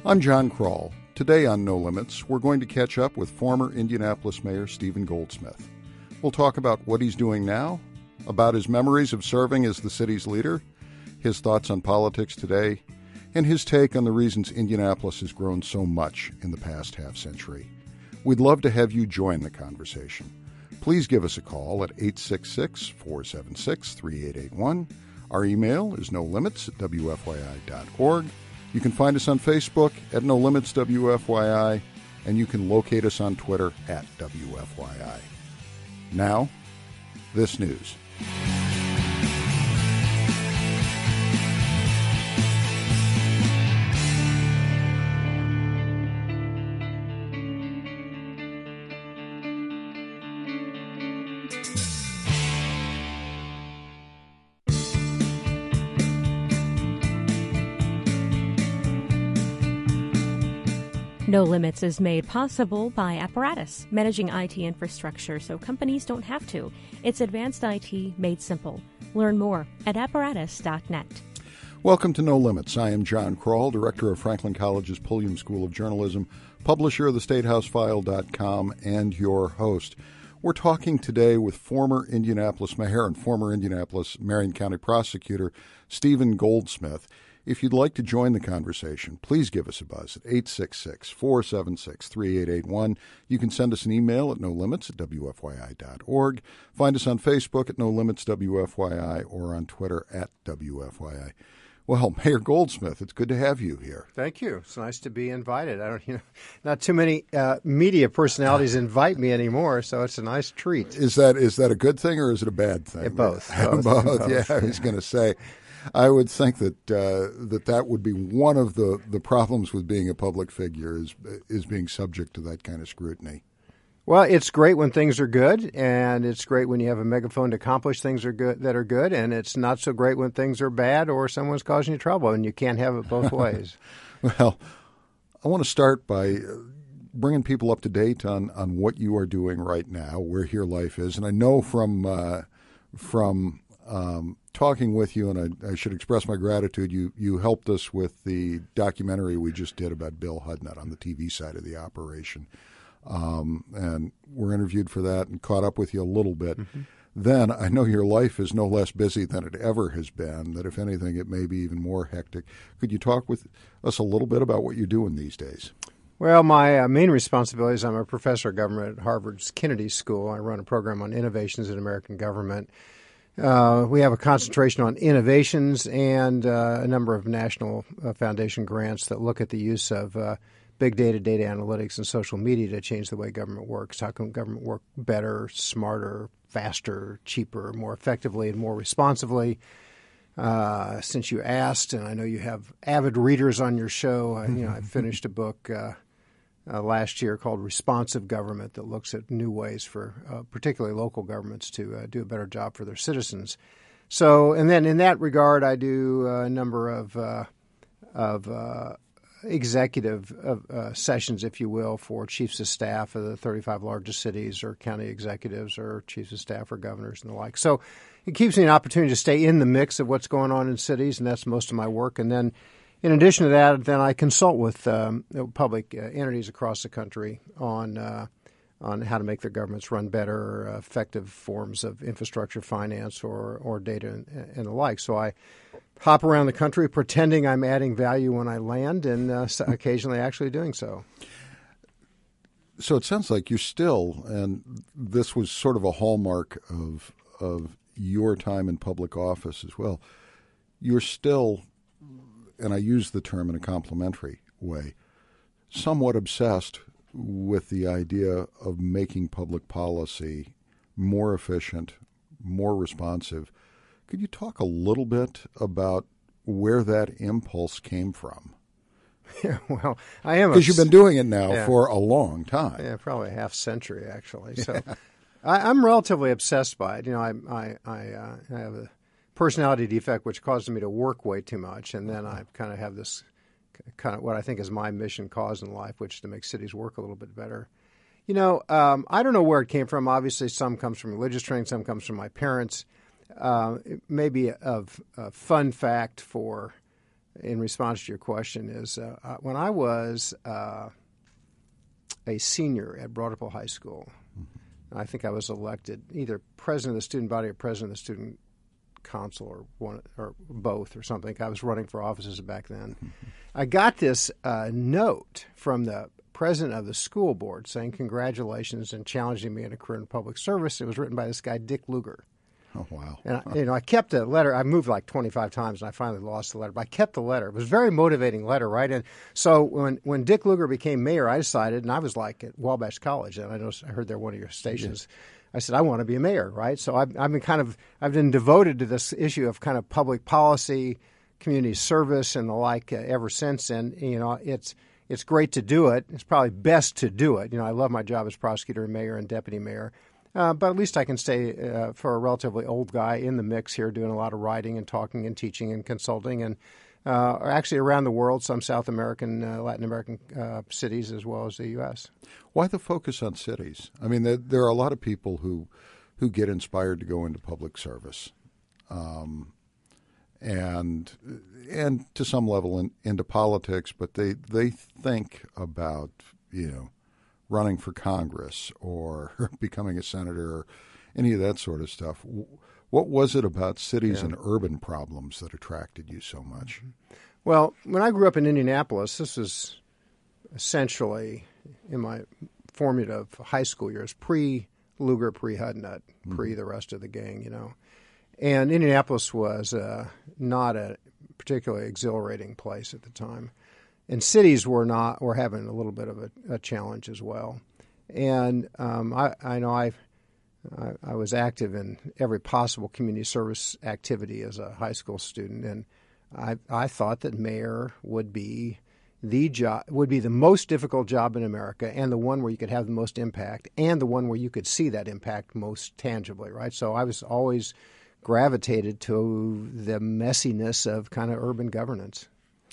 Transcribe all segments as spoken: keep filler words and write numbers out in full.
I'm John Kroll. Today on No Limits, we're going to catch up with former Indianapolis Mayor Stephen Goldsmith. We'll talk about what he's doing now, about his memories of serving as the city's leader, his thoughts on politics today, and his take on the reasons Indianapolis has grown so much in the past half century. We'd love to have you join the conversation. Please give us a call at eight six six, four seven six, three eight eight one. Our email is no limits at w f y i dot org. You can find us on Facebook at No Limits W F Y I, and you can locate us on Twitter at W F Y I. Now, this news. No Limits is made possible by Apparatus, managing I T infrastructure so companies don't have to. It's advanced I T made simple. Learn more at apparatus dot net. Welcome to No Limits. I am John Kroll, director of Franklin College's Pulliam School of Journalism, publisher of the state house file dot com, and your host. We're talking today with former Indianapolis mayor and former Indianapolis Marion County prosecutor Stephen Goldsmith. If you'd like to join the conversation, please give us a buzz at eight six six, four seven six, three eight eight one. You can send us an email at no limits at w f y i dot org. Find us on Facebook at No Limits W F Y I or on Twitter at W F Y I. Well, Mayor Goldsmith, it's good to have you here. Thank you. It's nice to be invited. I don't, you know, not too many uh, media personalities invite me anymore, so it's a nice treat. Is that is that a good thing or is it a bad thing? Yeah, both. both. both. both. Yeah, I was going to say. I would think that uh, that that would be one of the, the problems with being a public figure is is being subject to that kind of scrutiny. Well, it's great when things are good, and it's great when you have a megaphone to accomplish things are good that are good, and it's not so great when things are bad or someone's causing you trouble, and you can't have it both ways. Well, I want to start by bringing people up to date on, on what you are doing right now, where your life is, and I know from uh, from um, talking with you, and I, I should express my gratitude. You you helped us with the documentary we just did about Bill Hudnut on the T V side of the operation. Um, and we're interviewed for that and caught up with you a little bit. Mm-hmm. Then I know your life is no less busy than it ever has been, that if anything, it may be even more hectic. Could you talk with us a little bit about what you're doing these days? Well, my uh, main responsibility is I'm a professor of government at Harvard's Kennedy School. I run a program on innovations in American government. Uh, we have a concentration on innovations and uh, a number of national uh, foundation grants that look at the use of uh, big data, data analytics, and social media to change the way government works. How can government work better, smarter, faster, cheaper, more effectively, and more responsively? Uh, since you asked, and I know you have avid readers on your show, I, you know, I finished a book uh, Uh, last year called Responsive Government that looks at new ways for uh, particularly local governments to uh, do a better job for their citizens. So, and then in that regard, I do a number of uh, of uh, executive uh, sessions, if you will, for chiefs of staff of the thirty-five largest cities or county executives or chiefs of staff or governors and the like. So it keeps me an opportunity to stay in the mix of what's going on in cities, and that's most of my work. And then in addition to that, then I consult with um, public uh, entities across the country on uh, on how to make their governments run better, uh, effective forms of infrastructure finance or or data and, and the like. So I hop around the country pretending I'm adding value when I land, and uh, occasionally actually doing so. So it sounds like you're still, and this was sort of a hallmark of of your time in public office as well. You're still, and I use the term in a complimentary way, somewhat obsessed with the idea of making public policy more efficient, more responsive. Could you talk a little bit about where that impulse came from? Yeah, well, I am. Because you've been doing it now yeah. for a long time. Yeah, probably a half century, actually. So yeah. I, I'm relatively obsessed by it. You know, I I I, uh, I have a personality defect which causes me to work way too much, and then I kind of have this kind of what I think is my mission cause in life, which is to make cities work a little bit better. You know, um, I don't know where it came from. Obviously, some comes from religious training, some comes from my parents. Uh, maybe a, a fun fact for in response to your question is uh, uh, when I was uh, a senior at Broad Ripple High School, mm-hmm. I think I was elected either president of the student body or president of the student council or one or both or something. I was running for offices back then. Mm-hmm. I got this uh, note from the president of the school board saying congratulations and challenging me in a career in public service. It was written by this guy, Dick Lugar. Oh, wow. And, I, you know, I kept the letter. I moved like twenty-five times, and I finally lost the letter. But I kept the letter. It was a very motivating letter, right? And so when, when Dick Lugar became mayor, I decided, and I was like at Wabash College, and I know I heard they're one of your stations. Yeah. I said, I want to be a mayor, right? So I've, I've been kind of, I've been devoted to this issue of kind of public policy, community service, and the like uh, ever since. And, you know, it's it's great to do it. It's probably best to do it. You know, I love my job as prosecutor, mayor, and deputy mayor. Uh, but at least I can stay uh, for a relatively old guy in the mix here, doing a lot of writing and talking and teaching and consulting, and uh, actually around the world, some South American, uh, Latin American uh, cities as well as the U S Why the focus on cities? I mean, there, there are a lot of people who who get inspired to go into public service, um, and and to some level in, into politics, but they they think about, you know, running for Congress or becoming a senator or any of that sort of stuff. What was it about cities yeah. and urban problems that attracted you so much? Well, when I grew up in Indianapolis, this was essentially in my formative high school years, pre-Lugar, pre-Hudnut, mm-hmm. pre the rest of the gang, you know. And Indianapolis was uh, not a particularly exhilarating place at the time. And cities were not were having a little bit of a, a challenge as well. And um, I, I know I, I was active in every possible community service activity as a high school student, and I, I thought that mayor would be the job would be the most difficult job in America, and the one where you could have the most impact, and the one where you could see that impact most tangibly. Right. So I was always gravitated to the messiness of kind of urban governance.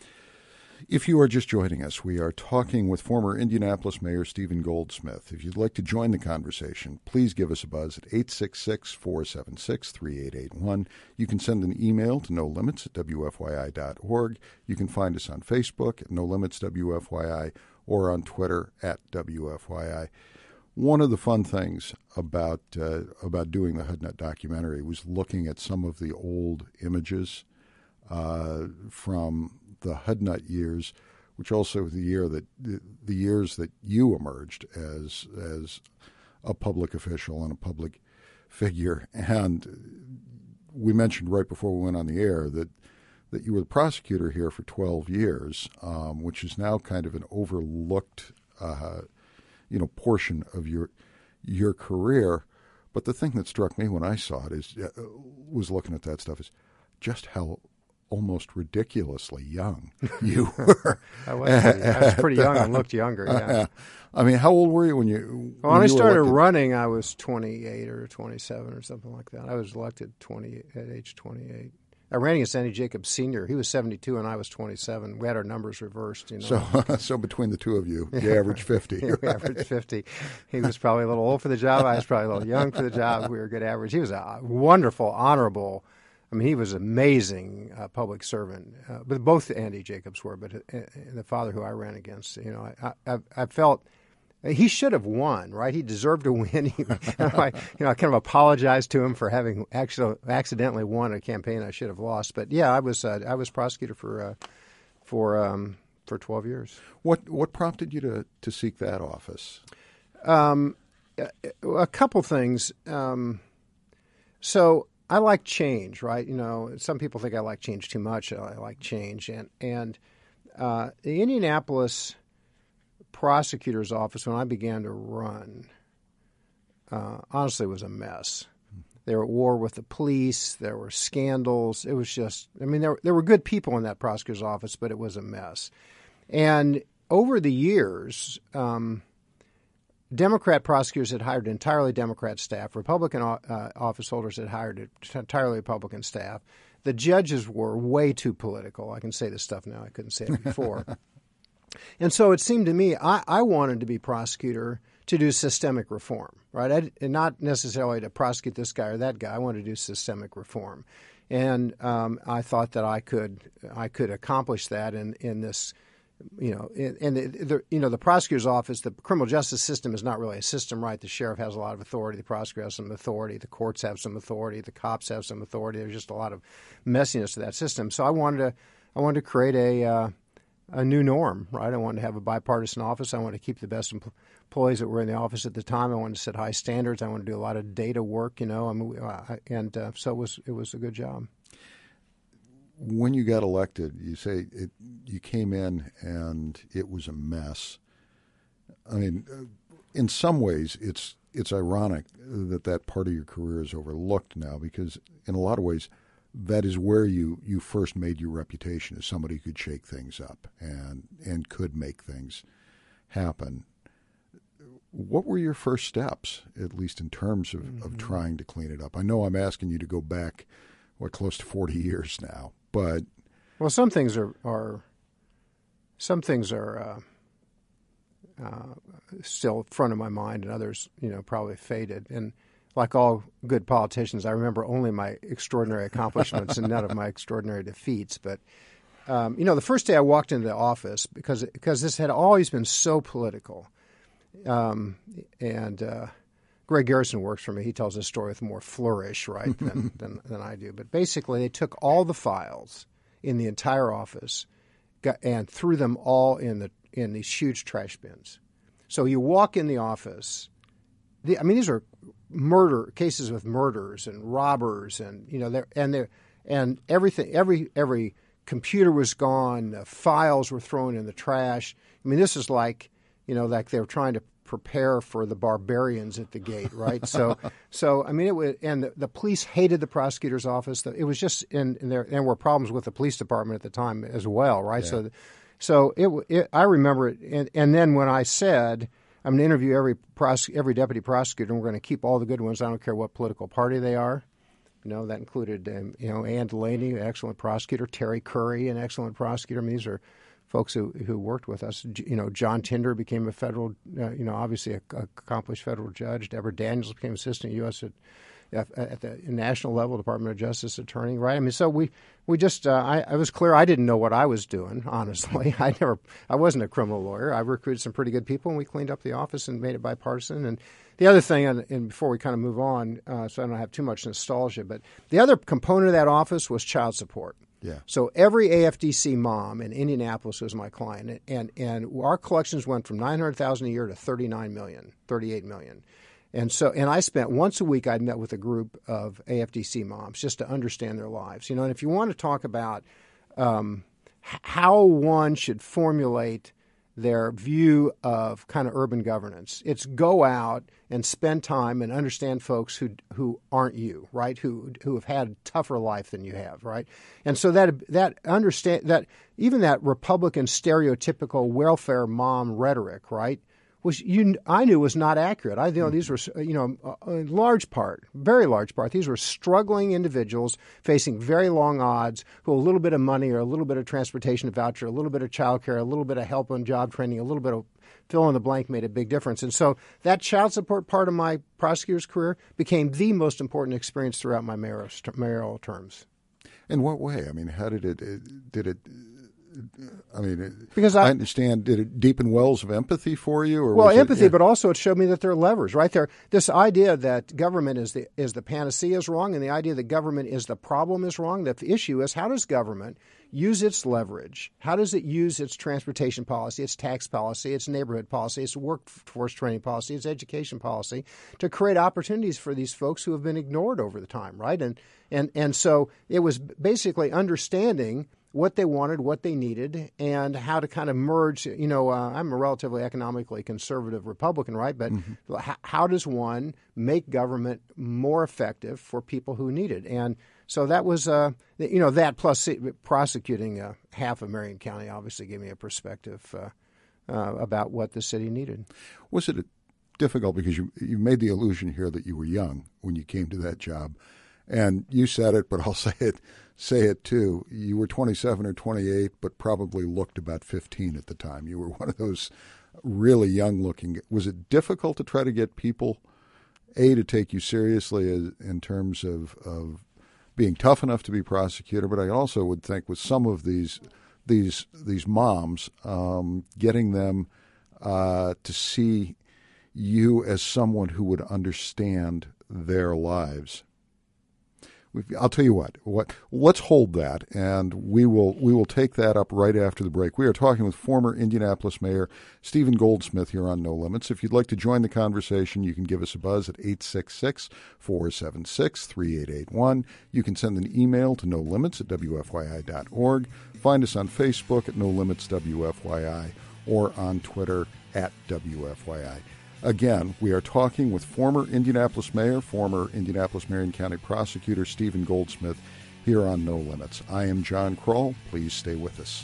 If you are just joining us, we are talking with former Indianapolis Mayor Steven Goldsmith. If you'd like to join the conversation, please give us a buzz at eight six six, four seven six, three eight eight one. You can send an email to no limits at w f y i dot org. You can find us on Facebook at no limits w f y i or on Twitter at w f y i. One of the fun things about uh, about doing the Hudnut documentary was looking at some of the old images uh, from the Hudnut years, which also the year that the, the years that you emerged as as a public official and a public figure. And we mentioned right before we went on the air that that you were the prosecutor here for twelve years, um, which is now kind of an overlooked, uh, you know, portion of your your career. But the thing that struck me when I saw it is uh, was looking at that stuff is just how almost ridiculously young you were. I, was pretty, I was pretty young and looked younger, yeah. I mean, how old were you when you Well, when, when I started elected? running, I was twenty-eight or twenty-seven or something like that. I was elected twenty at age twenty-eight. I ran against Andy Jacobs Senior He was seventy-two and I was twenty-seven. We had our numbers reversed, you know. So, so between the two of you, you averaged fifty. Yeah, we averaged fifty. He was probably a little old for the job. I was probably a little young for the job. We were a good average. He was a wonderful, honorable I mean, he was an amazing uh, public servant, uh, but both Andy Jacobs were. But uh, the father who I ran against, you know, I, I, I felt he should have won, right? He deserved to win. He, you, know, I, you know, I kind of apologized to him for having actually accidentally won a campaign I should have lost. But yeah, I was uh, I was prosecutor for uh, for um, for twelve years. What what prompted you to to seek that office? Um, a, a couple things. Um, so. I like change, right? You know, some people think I like change too much. I like change. And and uh, the Indianapolis prosecutor's office, when I began to run, uh, honestly was a mess. They were at war with the police. There were scandals. It was just, I mean, there, there were good people in that prosecutor's office, but it was a mess. And over the years, um, Democrat prosecutors had hired entirely Democrat staff. Republican uh, office holders had hired entirely Republican staff. The judges were way too political. I can say this stuff now. I couldn't say it before. And so it seemed to me I, I wanted to be prosecutor to do systemic reform, right? I, and not necessarily to prosecute this guy or that guy. I wanted to do systemic reform, and um, I thought that I could I could accomplish that in in this. You know, and the, the you know the prosecutor's office, the criminal justice system is not really a system, right? The sheriff has a lot of authority, the prosecutor has some authority, the courts have some authority, the cops have some authority. There's just a lot of messiness to that system. So I wanted to, I wanted to create a uh, a new norm, right? I wanted to have a bipartisan office. I wanted to keep the best empl- employees that were in the office at the time. I wanted to set high standards. I wanted to do a lot of data work, you know. I mean, I, and uh, so it was it was a good job. When you got elected, you say it, you came in and it was a mess. I mean, in some ways, it's it's ironic that that part of your career is overlooked now, because in a lot of ways, that is where you, you first made your reputation as somebody who could shake things up and and could make things happen. What were your first steps, at least in terms of, mm-hmm. of trying to clean it up? I know I'm asking you to go back, what, close to forty years now. But well, some things are, are some things are uh, uh, still front of my mind, and others, you know, probably faded. And like all good politicians, I remember only my extraordinary accomplishments and none of my extraordinary defeats. But um, you know, the first day I walked into the office, because because this had always been so political, um, and. Uh, Greg Garrison works for me. He tells this story with more flourish, right, than, than than I do. But basically, they took all the files in the entire office got, and threw them all in the in these huge trash bins. So you walk in the office. The, I mean, these are murder cases with murders and robbers, and you know, and they and everything. Every every computer was gone. The files were thrown in the trash. I mean, this is like you know, like they were trying to prepare for the barbarians at the gate, right? So, so I mean, it was, and the, the police hated the prosecutor's office. It was just, and, and there and were problems with the police department at the time as well, right? Yeah. So, so it, it, I remember it, and, and then when I said, I'm going to interview every prosec- every deputy prosecutor, and we're going to keep all the good ones. I don't care what political party they are. You know, that included, um, you know, Ann Delaney, an excellent prosecutor, Terry Curry, an excellent prosecutor. I mean, these are folks who, who worked with us. You know, John Tinder became a federal, uh, you know, obviously a, a accomplished federal judge. Deborah Daniels became assistant U S at, at the national level, Department of Justice attorney, right? I mean, so we we just, uh, I, I was clear I didn't know what I was doing, honestly. I never, I wasn't a criminal lawyer. I recruited some pretty good people, and we cleaned up the office and made it bipartisan. And the other thing, and, and before we kind of move on, uh, so I don't have too much nostalgia, but the other component of that office was child support. Yeah. So every A F D C mom in Indianapolis was my client, and and our collections went from nine hundred thousand a year to thirty-nine million, thirty-eight million. And so, and I spent once a week, I met with a group of A F D C moms just to understand their lives. You know, and if you want to talk about um, how one should formulate their view of kind of urban governance, it's go out and spend time and understand folks who who aren't you, right? Who who have had a tougher life than you have, right? And so that that understand that even that Republican stereotypical welfare mom rhetoric, right, was you I knew was not accurate. I you know these were you know in large part, very large part, these were struggling individuals facing very long odds who a little bit of money or a little bit of transportation voucher, a little bit of child care, a little bit of help on job training, a little bit of fill in the blank made a big difference. And so that child support part of my prosecutor's career became the most important experience throughout my mayoral terms. In what way? I mean, how did it, it did it? I mean, because I, I understand. Did it deepen wells of empathy for you, or well, was empathy, it, yeah. but also it showed me that there are levers, right there. This idea that government is the is the panacea is wrong, and the idea that government is the problem is wrong. The issue is, how does government use its leverage? How does it use its transportation policy, its tax policy, its neighborhood policy, its workforce training policy, its education policy to create opportunities for these folks who have been ignored over the time, right? And and and so it was basically understanding what they wanted, what they needed, and how to kind of merge. You know, uh, I'm a relatively economically conservative Republican, right? But mm-hmm. h- how does one make government more effective for people who need it? And so that was, uh, you know, that plus prosecuting uh, half of Marion County obviously gave me a perspective uh, uh, about what the city needed. Was it difficult, because you you made the allusion here that you were young when you came to that job, and you said it, but I'll say it. Say it too. You were twenty-seven or twenty-eight, but probably looked about fifteen at the time. You were one of those really young looking. Was it difficult to try to get people, A, to take you seriously as, in terms of, of being tough enough to be prosecutor? But I also would think with some of these these these moms, um, getting them uh, to see you as someone who would understand their lives. We've, I'll tell you what. What let's hold that, and we will we will take that up right after the break. We are talking with former Indianapolis Mayor Stephen Goldsmith here on No Limits. If you'd like to join the conversation, you can give us a buzz at eight six six, four seven six, three eight eight one. You can send an email to no limits at w f y i dot org. Find us on Facebook at No Limits W F Y I or on Twitter at W F Y I. Again, we are talking with former Indianapolis Mayor, former Indianapolis-Marion County Prosecutor Stephen Goldsmith here on No Limits. I am John Kroll. Please stay with us.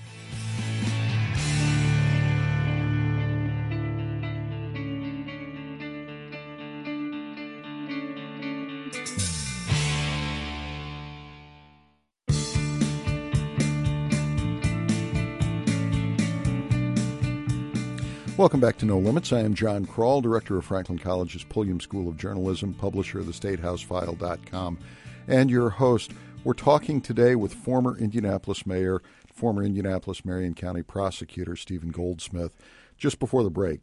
Welcome back to No Limits. I am John Kroll, director of Franklin College's Pulliam School of Journalism, publisher of the state house file dot com, and your host. We're talking today with former Indianapolis Mayor, former Indianapolis-Marion County Prosecutor Stephen Goldsmith. Just before the break,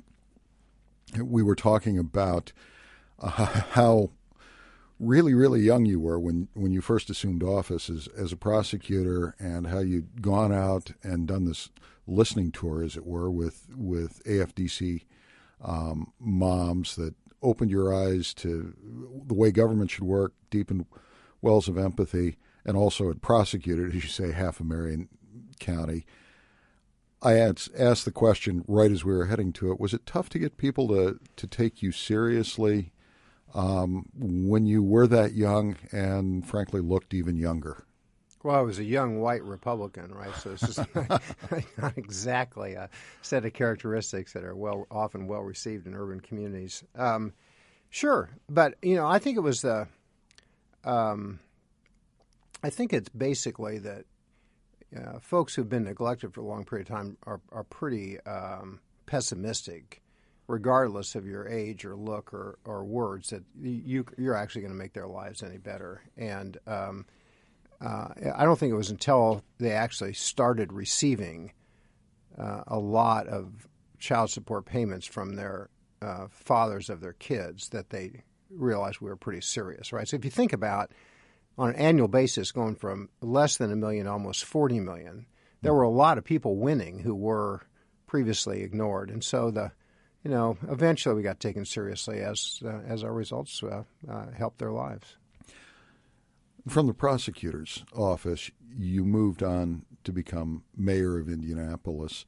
we were talking about uh, how really, really young you were when, when you first assumed office as, as a prosecutor, and how you'd gone out and done this listening tour, as it were, with with A F D C um, moms that opened your eyes to the way government should work, deepened wells of empathy, and also had prosecuted, as you say, half of Marion County. I asked, asked the question right as we were heading to it, was it tough to get people to, to take you seriously um, when you were that young and, frankly, looked even younger? Well, I was a young white Republican, right? So it's just not, not exactly a set of characteristics that are well, often well received in urban communities. Um, sure, but you know, I think it was the. Um, I think it's basically that uh, folks who've been neglected for a long period of time are are pretty um, pessimistic, regardless of your age or look or, or words, that you you're actually going to make their lives any better. And um, Uh, I don't think it was until they actually started receiving uh, a lot of child support payments from their uh, fathers of their kids that they realized we were pretty serious, right? So if you think about, on an annual basis, going from less than a million to almost forty million, there were a lot of people winning who were previously ignored. And so the, you know, eventually we got taken seriously as uh, as our results uh, uh, helped their lives. From the prosecutor's office, you moved on to become mayor of Indianapolis.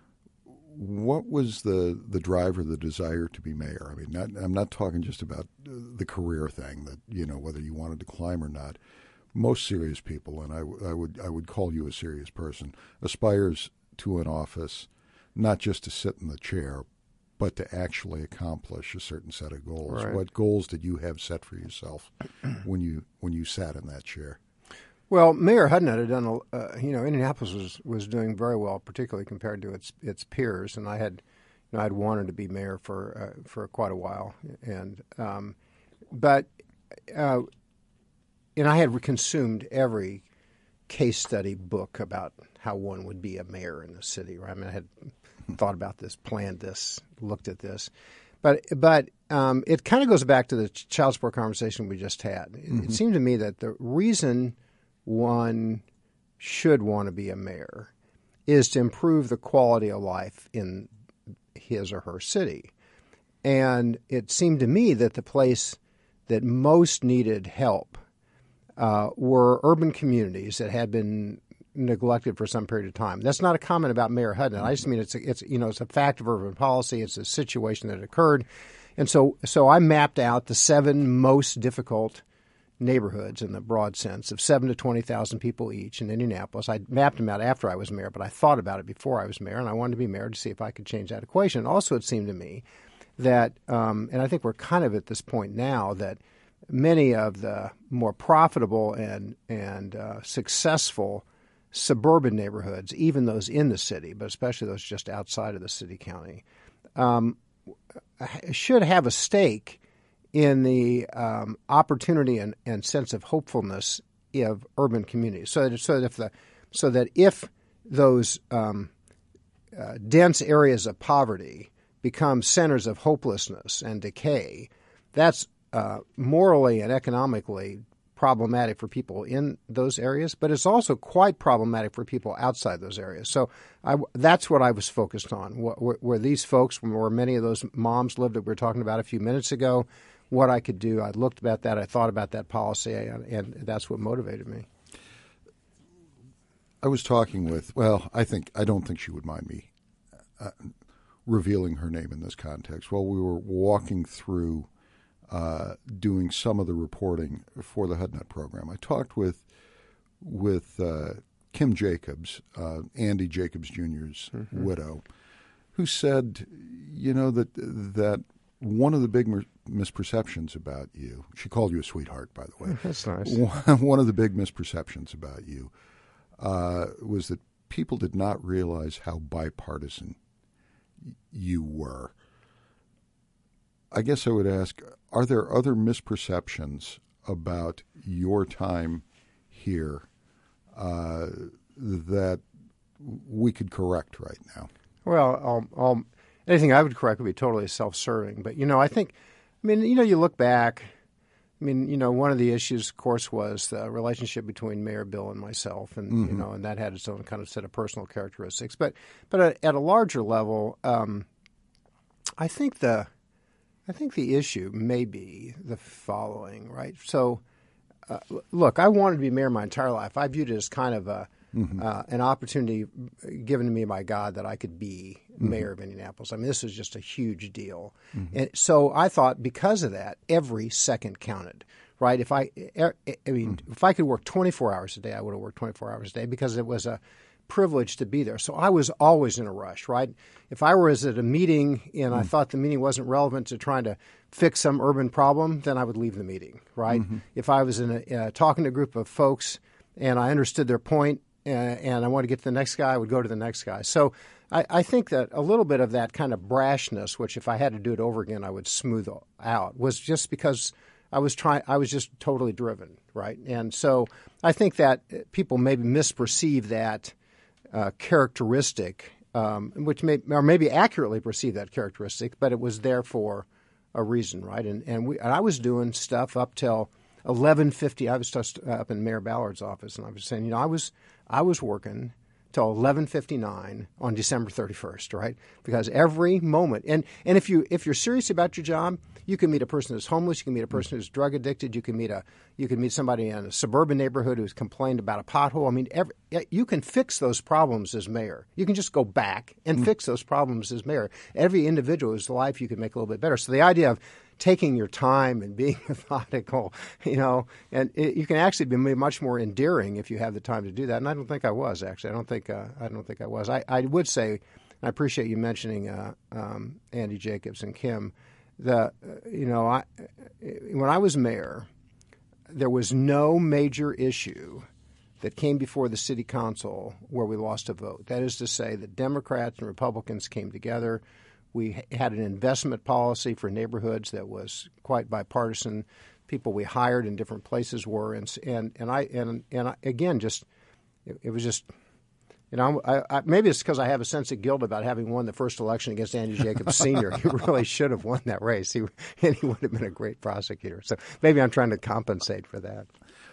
What was the, the driver, the desire to be mayor? I mean, not, I'm not talking just about the career thing, that, you know, whether you wanted to climb or not. Most serious people, and I, I would I would call you a serious person, aspires to an office not just to sit in the chair, but to actually accomplish a certain set of goals. Right. What goals did you have set for yourself when you when you sat in that chair? Well, Mayor Hudnut had done, a, uh, you know, Indianapolis was, was doing very well, particularly compared to its its peers, and I had, you know, I'd wanted to be mayor for uh, for quite a while, and um, but, uh, and I had consumed every case study book about how one would be a mayor in the city. Right? I mean, I had thought about this, planned this, looked at this. But but um, it kind of goes back to the child support conversation we just had. It, mm-hmm. it seemed to me that the reason one should want to be a mayor is to improve the quality of life in his or her city. And it seemed to me that the place that most needed help uh, were urban communities that had been neglected for some period of time. That's not a comment about Mayor Hudnut. I just mean it's a, it's you know it's a fact of urban policy. It's a situation that occurred, and so so I mapped out the seven most difficult neighborhoods in the broad sense of seven to twenty thousand people each in Indianapolis. I mapped them out after I was mayor, but I thought about it before I was mayor, and I wanted to be mayor to see if I could change that equation. Also, it seemed to me that, um, and I think we're kind of at this point now, that many of the more profitable and and uh, successful suburban neighborhoods, even those in the city, but especially those just outside of the city county, um, should have a stake in the um, opportunity and, and sense of hopefulness of urban communities. So that, so that if the so that if those um, uh, dense areas of poverty become centers of hopelessness and decay, that's uh, morally and economically problematic for people in those areas, but it's also quite problematic for people outside those areas. So I, that's what I was focused on, where, where these folks, where many of those moms lived that we were talking about a few minutes ago, what I could do. I looked about that. I thought about that policy, and, and that's what motivated me. I was talking with, well, I think, I don't think she would mind me uh, revealing her name in this context. While we were walking through Uh, doing some of the reporting for the HUD Net program, I talked with with uh, Kim Jacobs, uh, Andy Jacobs Junior's mm-hmm. widow, who said, you know, that that one of the big mer- misperceptions about you, she called you a sweetheart, by the way. That's nice. One of the big misperceptions about you uh, was that people did not realize how bipartisan you were. I guess I would ask, are there other misperceptions about your time here uh, that we could correct right now? Well, um, um, anything I would correct would be totally self-serving. But, you know, I think, I mean, you know, you look back, I mean, you know, one of the issues, of course, was the relationship between Mayor Bill and myself. And, mm-hmm. you know, and that had its own kind of set of personal characteristics. But, but at, at a larger level, um, I think the... I think the issue may be the following, right? So, uh, look, I wanted to be mayor my entire life. I viewed it as kind of a, mm-hmm. uh, an opportunity given to me by God that I could be mayor mm-hmm. of Indianapolis. I mean, this was just a huge deal. Mm-hmm. And so I thought because of that, every second counted, right? If I, I mean, mm-hmm. if I could work twenty-four hours a day, I would have worked twenty-four hours a day because it was a privilege to be there. So I was always in a rush, right? If I was at a meeting and mm. I thought the meeting wasn't relevant to trying to fix some urban problem, then I would leave the meeting, right? Mm-hmm. If I was in a, uh, talking to a group of folks and I understood their point uh, and I wanted to get to the next guy, I would go to the next guy. So I, I think that a little bit of that kind of brashness, which if I had to do it over again, I would smooth out, was just because I was trying. I was just totally driven, right? And so I think that people maybe misperceive that Uh, characteristic, um, which may or maybe accurately perceive that characteristic, but it was there for a reason, right? And and, we, and I was doing stuff up till eleven fifty. I was just up in Mayor Ballard's office, and I was saying, you know, I was I was working till eleven fifty-nine on December thirty-first, right? Because every moment, and and if you if you're serious about your job, you can meet a person who's homeless, you can meet a person who's drug addicted, you can meet a you can meet somebody in a suburban neighborhood who's complained about a pothole. I mean, every, you can fix those problems as mayor. You can just go back and mm. fix those problems as mayor. Every individual's life you can make a little bit better. So the idea of taking your time and being methodical, you know, and it, you can actually be much more endearing if you have the time to do that. And I don't think I was actually. I don't think uh, I don't think I was. I, I would say, and I appreciate you mentioning uh, um, Andy Jacobs and Kim. The uh, you know, I when I was mayor, there was no major issue that came before the city council where we lost a vote. That is to say, that Democrats and Republicans came together. We had an investment policy for neighborhoods that was quite bipartisan. People we hired in different places were, and and and I and and I, again, just it, it was just, you know, I, I, maybe it's because I have a sense of guilt about having won the first election against Andy Jacobs Senior He really should have won that race. He and he would have been a great prosecutor. So maybe I'm trying to compensate for that.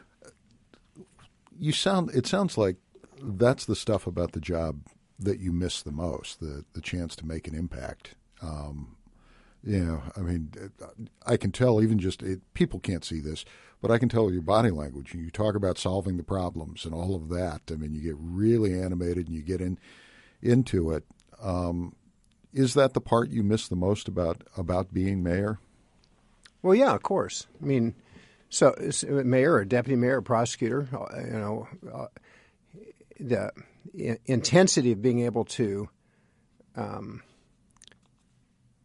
You sound. It sounds like that's the stuff about the job that you miss the most, the the chance to make an impact. Um, you know, I mean, I can tell even just it, people can't see this, but I can tell with your body language. You talk about solving the problems and all of that. I mean, you get really animated and you get in into it. Um, is that the part you miss the most about about being mayor? Well, yeah, of course. I mean, so mayor or deputy mayor or prosecutor, you know, uh, the intensity of being able to um,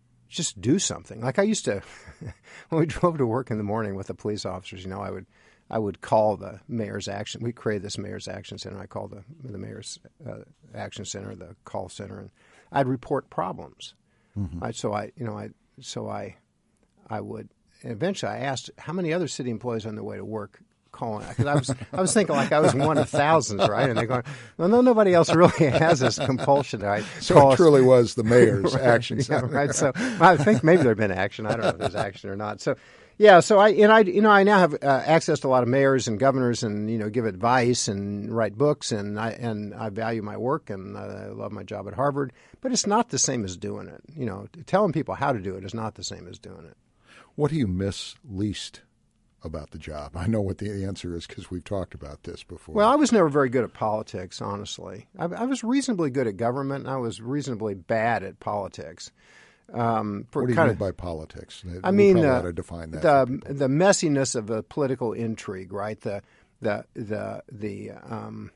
just do something. Like I used to, when we drove to work in the morning with the police officers, you know, I would I would call the mayor's action. We created this mayor's action center. I called the the mayor's uh, action center the call center, and I'd report problems. Mm-hmm. Right, so I, you know, I so I, I would. And eventually, I asked how many other city employees on their way to work calling, because I was I was thinking like I was one of thousands, right? And they're going, well, no, nobody else really has this compulsion, right? So Call it truly was the mayor's right, action yeah, center. right. So I think maybe there'd been action. I don't know if there's action or not. So yeah, so I and I you know I now have uh, access to a lot of mayors and governors, and you know give advice and write books, and I and I value my work, and I love my job at Harvard. But it's not the same as doing it. You know, telling people how to do it is not the same as doing it. What do you miss least about the job? I know what the answer is because we've talked about this before. Well, I was never very good at politics, honestly. I, I was reasonably good at government, and I was reasonably bad at politics. Um, what do you mean by politics? I we mean, probably uh, ought to define that the the messiness of a political intrigue, right? The the the the um,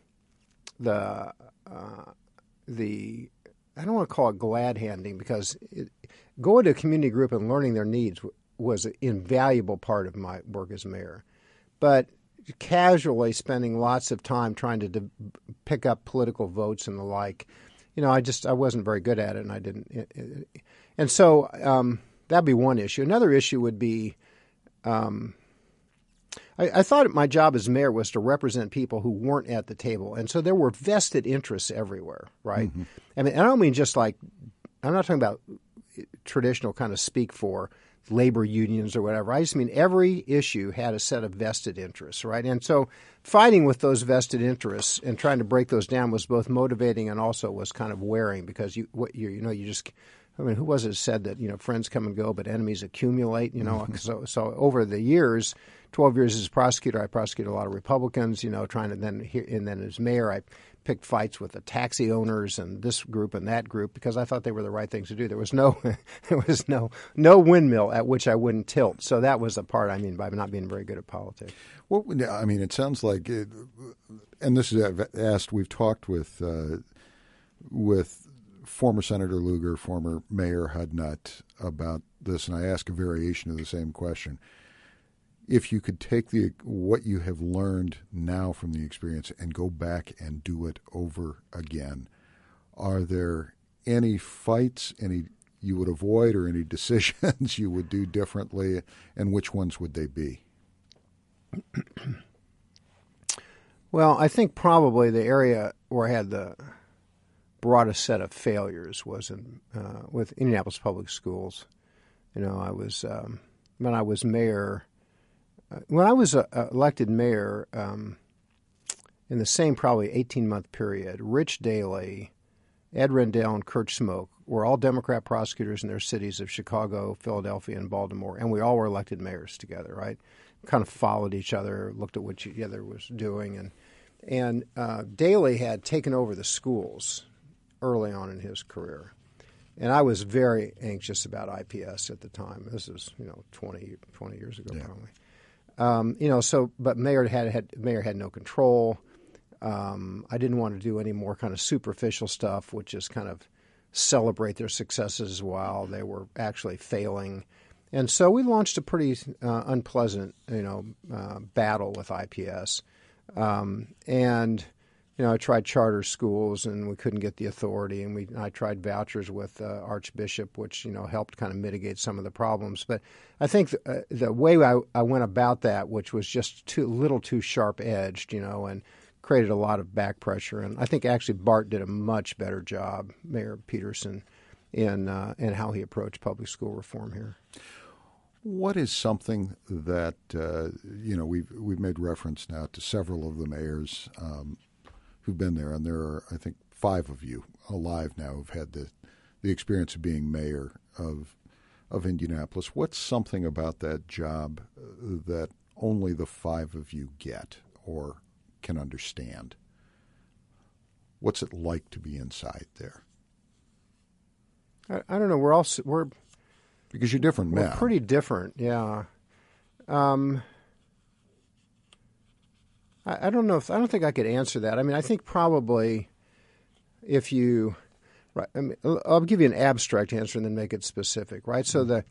the uh, the I don't want to call it glad handing, because it, going to a community group and learning their needs was an invaluable part of my work as mayor. But casually spending lots of time trying to de- pick up political votes and the like, you know, I just I wasn't very good at it, and I didn't. It, it, and so um, that'd be one issue. Another issue would be, um, I, I thought my job as mayor was to represent people who weren't at the table, and so there were vested interests everywhere, right? Mm-hmm. I mean, I don't mean just like I'm not talking about traditional kind of speak for labor unions or whatever. I just mean every issue had a set of vested interests, right? And so fighting with those vested interests and trying to break those down was both motivating and also was kind of wearing, because you what you you know you just I mean, who was it said that, you know, friends come and go, but enemies accumulate, you know? Mm-hmm. So so over the years, twelve years as a prosecutor, I prosecuted a lot of Republicans, you know, trying to then, and then as mayor, I picked fights with the taxi owners and this group and that group because I thought they were the right things to do. There was no there was no no windmill at which I wouldn't tilt. So that was the part I mean by not being very good at politics. Well, I mean, it sounds like, it, and this is I've asked, we've talked with uh, with former Senator Lugar, former Mayor Hudnut about this, and I ask a variation of the same question. If you could take the what you have learned now from the experience and go back and do it over again, are there any fights, any you would avoid, or any decisions you would do differently, and which ones would they be? Well, I think probably the area where I had the broadest set of failures was in uh, with Indianapolis Public Schools. You know, I was um, when I was mayor. Uh, when I was uh, elected mayor, um, in the same probably eighteen-month period, Rich Daley, Ed Rendell, and Kurt Smoke were all Democrat prosecutors in their cities of Chicago, Philadelphia, and Baltimore, and we all were elected mayors together, right? Kind of followed each other, looked at what each other was doing, and and uh, Daley had taken over the schools early on in his career. And I was very anxious about I P S at the time. This is, you know, twenty, twenty years ago, yeah. probably. Um, you know, so, but Mayor had, had, Mayor had no control. Um, I didn't want to do any more kind of superficial stuff, which is kind of celebrate their successes while they were actually failing. And so we launched a pretty uh, unpleasant, you know, uh, battle with I P S. Um, and, you know, I tried charter schools and we couldn't get the authority, and we I tried vouchers with uh, Archbishop, which, you know, helped kind of mitigate some of the problems. But I think the, uh, the way I, I went about that, which was just too little too sharp-edged, you know, and created a lot of back pressure. And I think actually Bart did a much better job, Mayor Peterson, in uh, in how he approached public school reform here. What is something that, uh, you know, we've, we've made reference now to several of the mayors um, who've been there, and there are, I think, five of you alive now who've had the the experience of being mayor of of Indianapolis. What's something about that job that only the five of you get or can understand? What's it like to be inside there? I, I don't know. We're all we're because you're different men. We're pretty different, yeah. Um, I don't know if I don't think I could answer that. I mean, I think probably if you, right, I mean, I'll give you an abstract answer and then make it specific, right? So the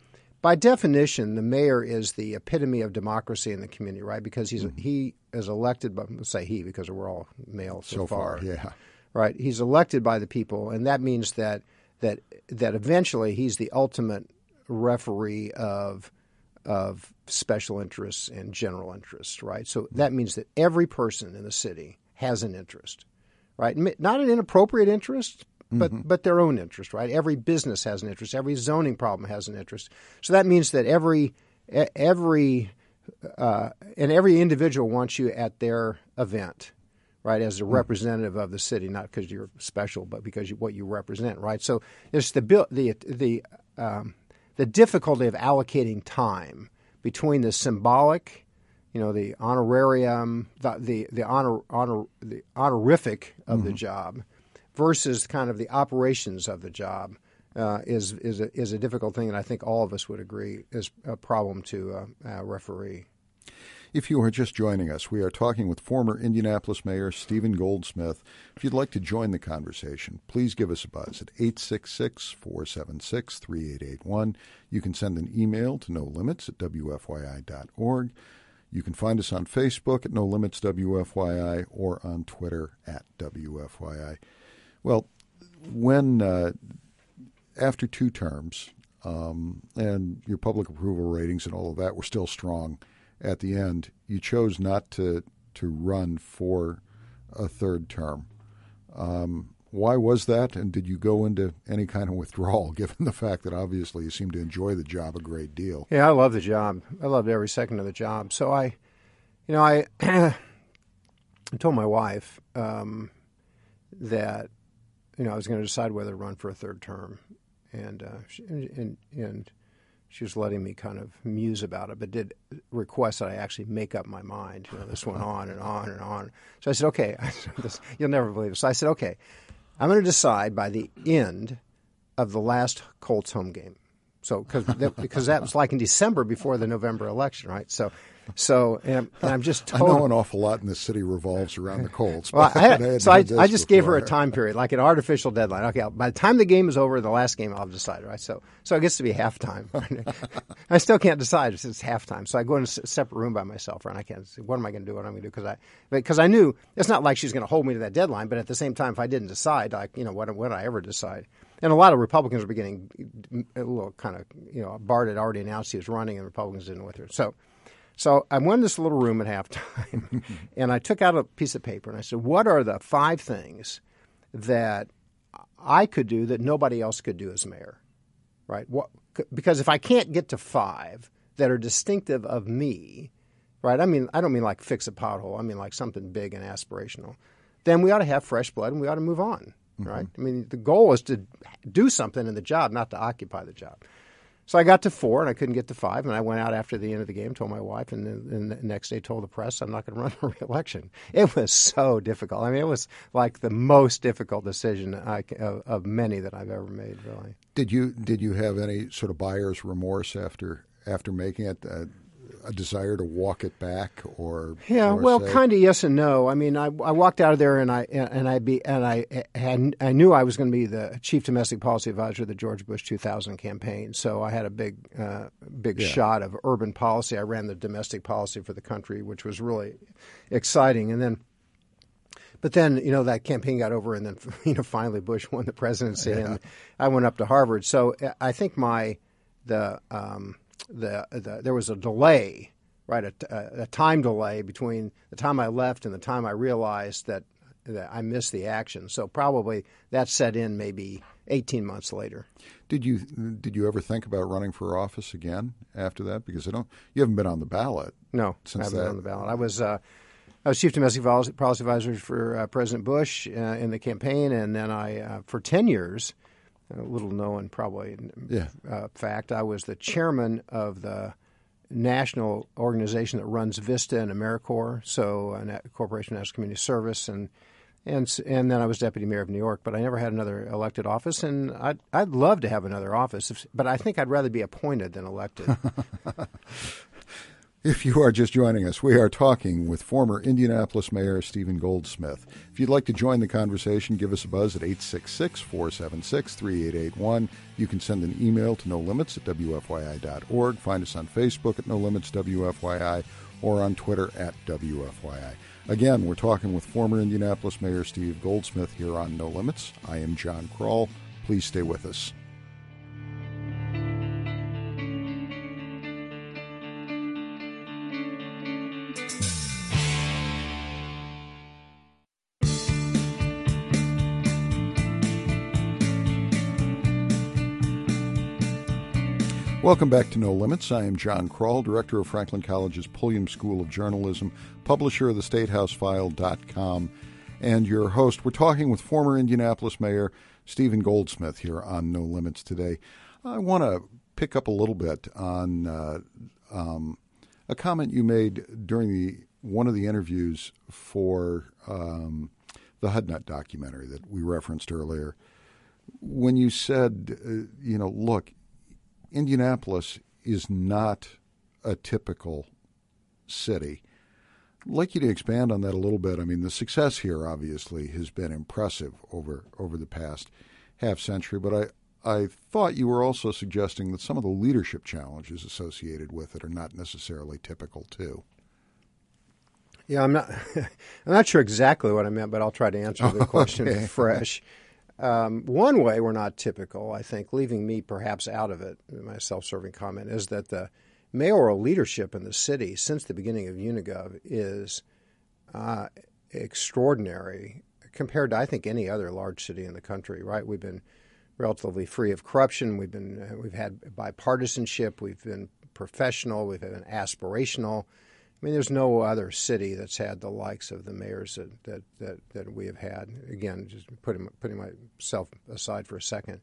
by definition, the mayor is the epitome of democracy in the community, right? Because he's mm-hmm. he is elected, but let's say he because we're all male so, so far. far. Yeah, right. He's elected by the people, and that means that that that eventually he's the ultimate referee of of special interests and general interests, right? So that means that every person in the city has an interest, right? Not an inappropriate interest, but mm-hmm. but their own interest, right? Every business has an interest. Every zoning problem has an interest. So that means that every every uh, and every individual wants you at their event, right? As a mm-hmm. representative of the city, not because you're special, but because you, what you represent, right? So it's the the the um, the difficulty of allocating time between the symbolic, you know, the honorarium, the the, the honor honor the honorific of mm-hmm. the job, versus kind of the operations of the job, uh, is is a, is a difficult thing, and I think all of us would agree is a problem to uh, uh, referee. If you are just joining us, we are talking with former Indianapolis Mayor Steven Goldsmith. If you'd like to join the conversation, please give us a buzz at eight six six, four seven six, three eight eight one. You can send an email to no limits at w f y i dot org. You can find us on Facebook at No Limits W F Y I or on Twitter at W F Y I. Well, when uh, after two terms um, and your public approval ratings and all of that were still strong at the end, you chose not to to run for a third term. Um, why was that, and did you go into any kind of withdrawal, given the fact that obviously you seem to enjoy the job a great deal? Yeah, I love the job. I loved every second of the job. So I, you know, I, I told my wife um, that, you know, I was going to decide whether to run for a third term, and uh, she, and and she was letting me kind of muse about it, but did request that I actually make up my mind. You know, this went on and on and on. So I said, okay, this, you'll never believe it. So I said, okay, I'm going to decide by the end of the last Colts home game. So because that, because that was like in December before the November election, right? So. So, and, and I'm just told, I know an awful lot in this city revolves around the Colts. Well, I had, I so I, I just before. gave her a time period, like an artificial deadline. Okay, by the time the game is over, the last game, I'll have decided, right? So, so it gets to be halftime. I still can't decide. It's, it's halftime. So I go in a separate room by myself, right? I can't say, what am I going to do? What am I going to do? Because I, because I knew it's not like she's going to hold me to that deadline, but at the same time, if I didn't decide, like, you know, what would I ever decide? And a lot of Republicans were getting a little kind of, you know, Bart had already announced he was running, and Republicans didn't with her. So. So I went in this little room at halftime, and I took out a piece of paper, and I said, what are the five things that I could do that nobody else could do as mayor, right? What, because if I can't get to five that are distinctive of me, right? I mean, I don't mean like fix a pothole. I mean like something big and aspirational. Then we ought to have fresh blood, and we ought to move on, mm-hmm. right? I mean, the goal is to do something in the job, not to occupy the job. So I got to four, and I couldn't get to five, and I went out after the end of the game, told my wife, and then and the next day told the press I'm not going to run for re-election. It was so difficult. I mean, it was like the most difficult decision I, of, of many that I've ever made, really. Did you did you have any sort of buyer's remorse after after making it? Uh, a desire to walk it back, or yeah, or well, say... kind of yes and no. I mean, I, I walked out of there, and I and I be and I had I knew I was going to be the chief domestic policy advisor of the George Bush two thousand campaign. So I had a big uh, big yeah. shot of urban policy. I ran the domestic policy for the country, which was really exciting. And then, but then you know that campaign got over, and then you know finally Bush won the presidency, yeah. and I went up to Harvard. So I think my the um, The, the there was a delay, right? A, a, a time delay between the time I left and the time I realized that, that I missed the action. So probably that set in maybe eighteen months later. Did you did you ever think about running for office again after that? Because I don't, you haven't been on the ballot. No, since I haven't that. been on the ballot. I was uh, I was chief domestic policy advisor for uh, President Bush uh, in the campaign, and then I uh, for ten years. A little known, probably, yeah. uh, fact, I was the chairman of the national organization that runs VISTA and AmeriCorps, so a Corporation of National Community Service, and and and then I was deputy mayor of New York, but I never had another elected office, and I'd, I'd love to have another office, if, but I think I'd rather be appointed than elected. If you are just joining us, we are talking with former Indianapolis Mayor Stephen Goldsmith. If you'd like to join the conversation, give us a buzz at eight six six, four seven six, three eight eight one. You can send an email to no limits at w f y i dot org. Find us on Facebook at no limits w f y i or on Twitter at w f y i. Again, we're talking with former Indianapolis Mayor Steve Goldsmith here on No Limits. I am John Kroll. Please stay with us. Welcome back to No Limits. I am John Kroll, director of Franklin College's Pulliam School of Journalism, publisher of the state house file dot com, and your host. We're talking with former Indianapolis Mayor Stephen Goldsmith here on No Limits today. I want to pick up a little bit on uh, um, a comment you made during the one of the interviews for um, the Hudnut documentary that we referenced earlier, when you said, uh, you know, look, Indianapolis is not a typical city. I'd like you to expand on that a little bit. I mean, the success here obviously has been impressive over over the past half century, but I, I thought you were also suggesting that some of the leadership challenges associated with it are not necessarily typical too. Yeah, I'm not I'm not sure exactly what I meant, but I'll try to answer the question Okay. fresh. Um, one way we're not typical, I think, leaving me perhaps out of it, my self-serving comment, is that the mayoral leadership in the city since the beginning of Unigov is uh, extraordinary compared to, I think, any other large city in the country, right? We've been relatively free of corruption. We've been uh, we've had bipartisanship. We've been professional. We've been aspirational. I mean, there's no other city that's had the likes of the mayors that that, that, that we have had. Again, just putting putting myself aside for a second.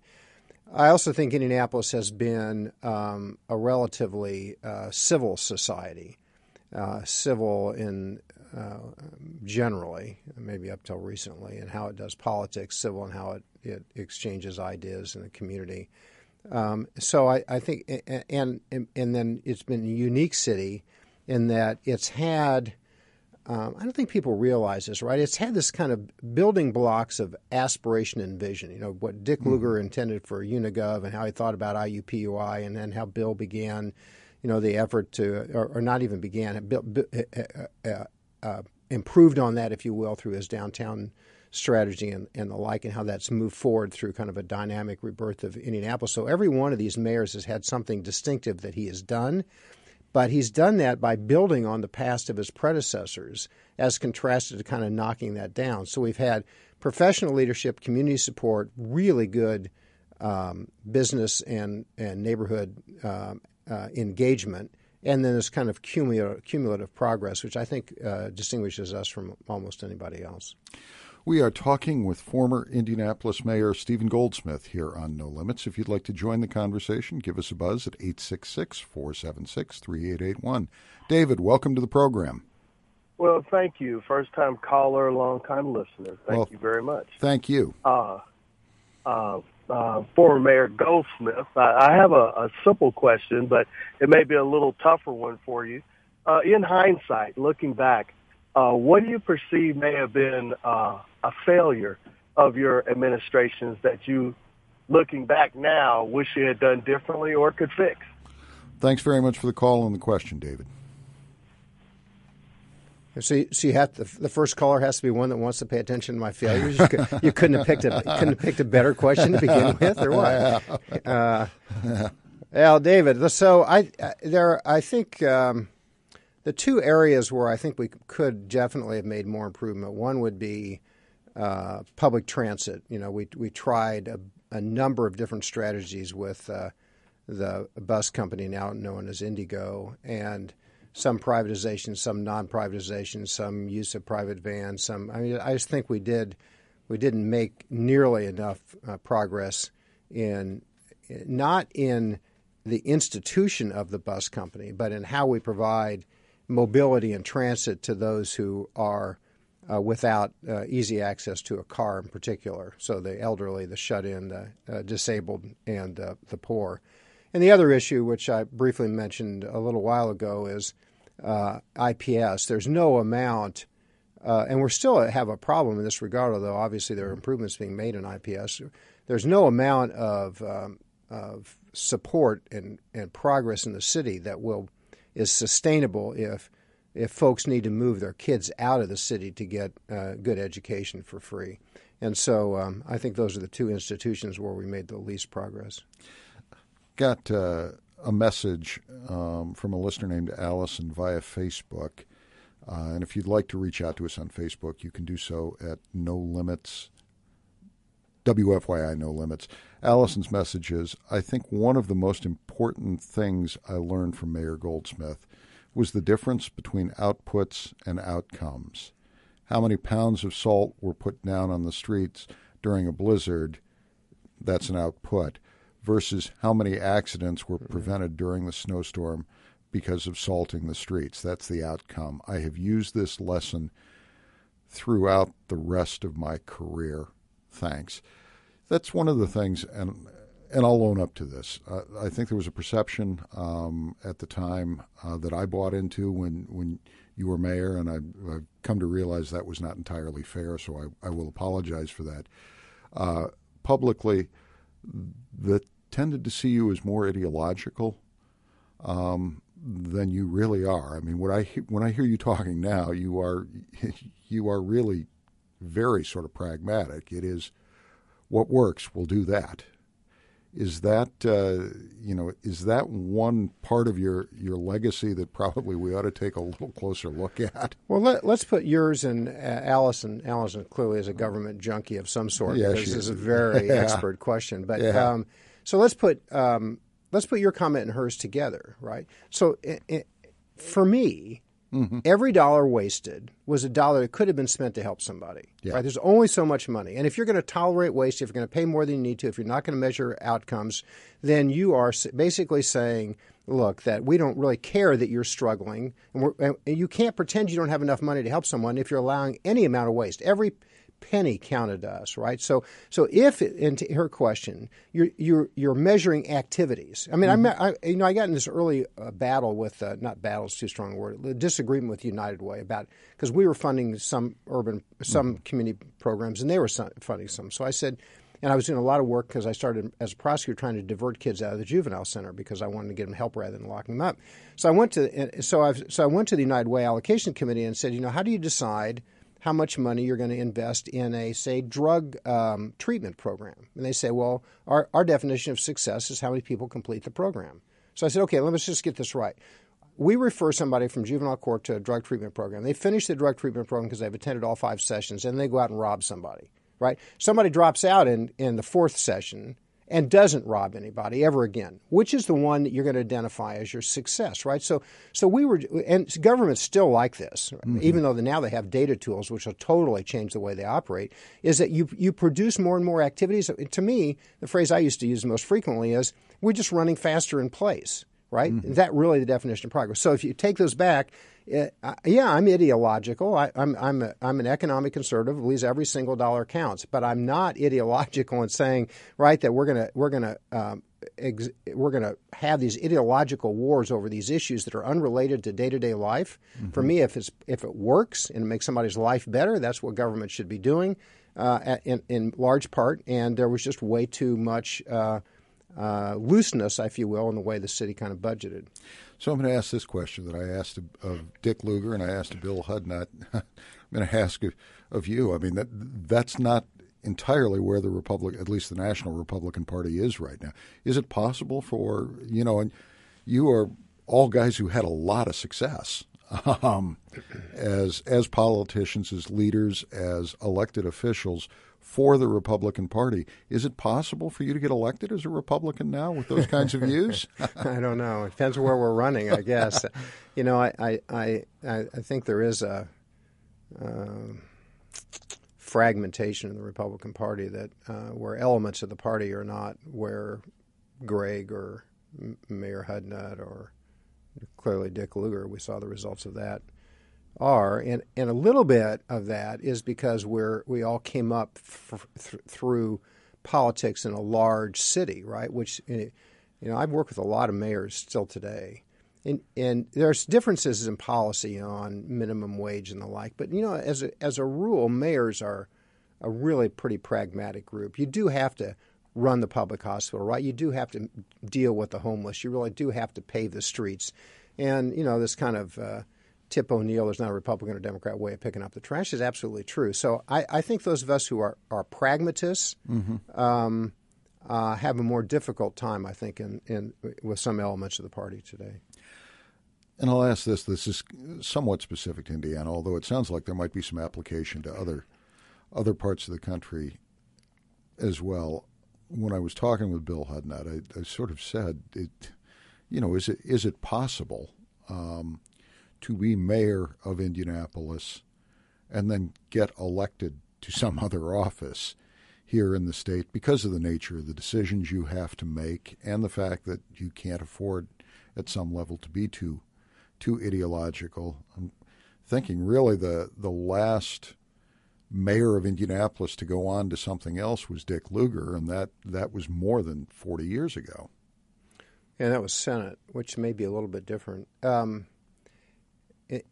I also think Indianapolis has been um, a relatively uh, civil society, uh, civil in uh, generally, maybe up till recently, and how it does politics, civil in how it, it exchanges ideas in the community. Um, so I, I think, and, and and then it's been a unique city in that it's had, um, I don't think people realize this, right? It's had this kind of building blocks of aspiration and vision. You know, what Dick Lugar mm-hmm. intended for Unigov and how he thought about I U P U I, and then how Bill began, you know, the effort to, or, or not even began, built, uh, uh, uh, improved on that, if you will, through his downtown strategy and, and the like, and how that's moved forward through kind of a dynamic rebirth of Indianapolis. So every one of these mayors has had something distinctive that he has done. But he's done that by building on the past of his predecessors as contrasted to kind of knocking that down. So we've had professional leadership, community support, really good um, business and, and neighborhood um, uh, engagement, and then this kind of cumulative, cumulative progress, which I think uh, distinguishes us from almost anybody else. We are talking with former Indianapolis Mayor Stephen Goldsmith here on No Limits. If you'd like to join the conversation, give us a buzz at eight six six, four seven six, three eight eight one. David, welcome to the program. Well, thank you. First-time caller, long-time listener. Thank well, you very much. Thank you. Uh, uh, uh, former Mayor Goldsmith, I, I have a, a simple question, but it may be a little tougher one for you. Uh, in hindsight, looking back, uh, what do you perceive may have been uh, a failure of your administrations that you, looking back now, wish you had done differently or could fix? Thanks very much for the call and the question, David. So, you, so you have to, the first caller has to be one that wants to pay attention to my failures. You, could, you couldn't have picked a couldn't have picked a better question to begin with, or what? Uh, well, David. So I there I think um, the two areas where I think we could definitely have made more improvement. One would be uh, public transit. You know, we we tried a, a number of different strategies with uh, the bus company now known as Indigo, and some privatization, some non-privatization, some use of private vans. Some, I mean, I just think we did, we didn't make nearly enough uh, progress in, not in the institution of the bus company, but in how we provide mobility and transit to those who are uh, without uh, easy access to a car in particular. So the elderly, the shut-in, the uh, disabled, and uh, the poor. And the other issue, which I briefly mentioned a little while ago, is uh, I P S. There's no amount, uh, and we're still have a problem in this regard, although obviously there are improvements being made in I P S. There's no amount of um, of support and, and progress in the city that will is sustainable if if folks need to move their kids out of the city to get uh, good education for free. And so um, I think those are the two institutions where we made the least progress. Got uh, a message um, from a listener named Allison via Facebook. Uh, and if you'd like to reach out to us on Facebook, you can do so at No Limits, W F Y I No Limits. Allison's message is, I think one of the most important things I learned from Mayor Goldsmith was the difference between outputs and outcomes. How many pounds of salt were put down on the streets during a blizzard, that's an output, versus how many accidents were prevented during the snowstorm because of salting the streets. That's the outcome. I have used this lesson throughout the rest of my career. Thanks. That's one of the things, and and I'll own up to this. Uh, I think there was a perception um, at the time uh, that I bought into when, when you were mayor, and I, I've come to realize that was not entirely fair, so I, I will apologize for that. Uh, publicly, that tended to see you as more ideological um, than you really are. I mean, when I when I hear you talking now, you are you are really very sort of pragmatic. It is what works, we'll do that. Is that uh, you know is that one part of your, your legacy that probably we ought to take a little closer look at? Well, let, let's put yours and uh, Allison. Allison clearly is a government junkie of some sort. Yeah, because she this is. is a very Yeah. expert question. But Yeah. um, so let's put um, let's put your comment and hers together, right? So it, it, for me, mm-hmm. every dollar wasted was a dollar that could have been spent to help somebody. Yeah. Right? There's only so much money. And if you're going to tolerate waste, if you're going to pay more than you need to, if you're not going to measure outcomes, then you are basically saying, look, that we don't really care that you're struggling. And, we're, and you can't pretend you don't have enough money to help someone if you're allowing any amount of waste. Every penny counted to us, right? So, so if, and to her question, you're you're you're measuring activities. I mean, mm-hmm. I, I you know I got in this early uh, battle with uh, not battle is too strong a word, disagreement with United Way about because we were funding some urban some mm-hmm. community programs and they were funding some. So I said, and I was doing a lot of work because I started as a prosecutor trying to divert kids out of the juvenile center because I wanted to get them help rather than locking them up. So I went to so I so I went to the United Way allocation committee and said, you know, how do you decide how much money you're going to invest in a, say, drug um, treatment program? And they say, well, our, our definition of success is how many people complete the program. So I said, okay, let's just get this right. We refer somebody from juvenile court to a drug treatment program. They finish the drug treatment program because they've attended all five sessions, and they go out and rob somebody, right? Somebody drops out in, in the fourth session and doesn't rob anybody ever again. Which is the one that you're going to identify as your success, right? So, so we were, and government's still like this, mm-hmm. even though now they have data tools which will totally change the way they operate. Is that you you produce more and more activities? To me, the phrase I used to use most frequently is we're just running faster in place, right? Mm-hmm. Is that really the definition of progress? So if you take those back. Uh, yeah, I'm ideological. I, I'm I'm a, I'm an economic conservative who believes every single dollar counts. But I'm not ideological in saying, right, that we're gonna we're gonna um, ex- we're gonna have these ideological wars over these issues that are unrelated to day to day life. Mm-hmm. For me, if it's if it works and it makes somebody's life better, that's what government should be doing, uh, in in large part. And there was just way too much uh, uh, looseness, if you will, in the way the city kind of budgeted. So I'm going to ask this question that I asked of, of Dick Lugar and I asked of Bill Hudnut. I'm going to ask of, of you. I mean, that that's not entirely where the Republic, at least the National Republican Party, is right now. Is it possible for, you know, and you are all guys who had a lot of success um, as as politicians, as leaders, as elected officials for the Republican Party. Is it possible for you to get elected as a Republican now with those kinds of views? I don't know. It depends where we're running, I guess. You know, I I, I, I think there is a uh, fragmentation in the Republican Party that uh, where elements of the party are not where Greg or M- Mayor Hudnut or clearly Dick Lugar, we saw the results of that, are, and and a little bit of that is because we're we all came up f- th- through politics in a large city, right? Which, you know, I've worked with a lot of mayors still today, and, and there's differences in policy on minimum wage and the like. But, you know, as a, as a rule, mayors are a really pretty pragmatic group. You do have to run the public hospital, right? You do have to deal with the homeless. You really do have to pave the streets. And, you know, this kind of uh, Tip O'Neill, there's not a Republican or Democrat way of picking up the trash is absolutely true. So I, I think those of us who are, are pragmatists mm-hmm. um, uh, have a more difficult time, I think, in, in with some elements of the party today. And I'll ask this. This is somewhat specific to Indiana, although it sounds like there might be some application to other other parts of the country as well. When I was talking with Bill Hudnut, I, I sort of said, it, you know, is it is it possible um, to be mayor of Indianapolis and then get elected to some other office here in the state because of the nature of the decisions you have to make and the fact that you can't afford at some level to be too too ideological? I'm thinking really the the last mayor of Indianapolis to go on to something else was Dick Lugar, and that, that was more than forty years ago. And that was Senate, which may be a little bit different. Um, it,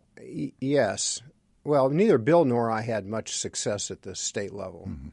y- yes. Well, neither Bill nor I had much success at the state level. Mm-hmm.